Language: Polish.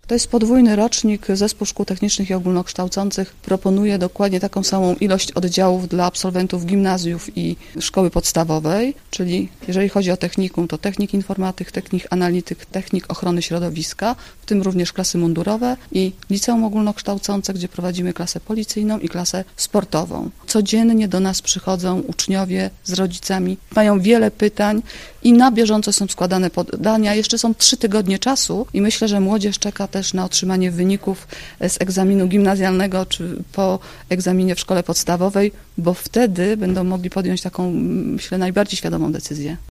To jest podwójny rocznik. Zespół Szkół Technicznych i Ogólnokształcących proponuje dokładnie taką samą ilość oddziałów dla absolwentów gimnazjów i szkoły podstawowej, czyli jeżeli chodzi o technikum, to technik informatyk, technik analityk, technik ochrony środowiska, w tym również klasy mundurowe i liceum ogólnokształcące, gdzie prowadzimy klasę policyjną i klasę sportową. Codziennie do nas przychodzą uczniowie z rodzicami, mają wiele pytań i na bieżąco są składane podania. Jeszcze są 3 tygodnie czasu i myślę, że młodzież czeka też na otrzymanie wyników z egzaminu gimnazjalnego czy po egzaminie w szkole podstawowej, bo wtedy będą mogli podjąć taką, myślę, najbardziej świadomą decyzję.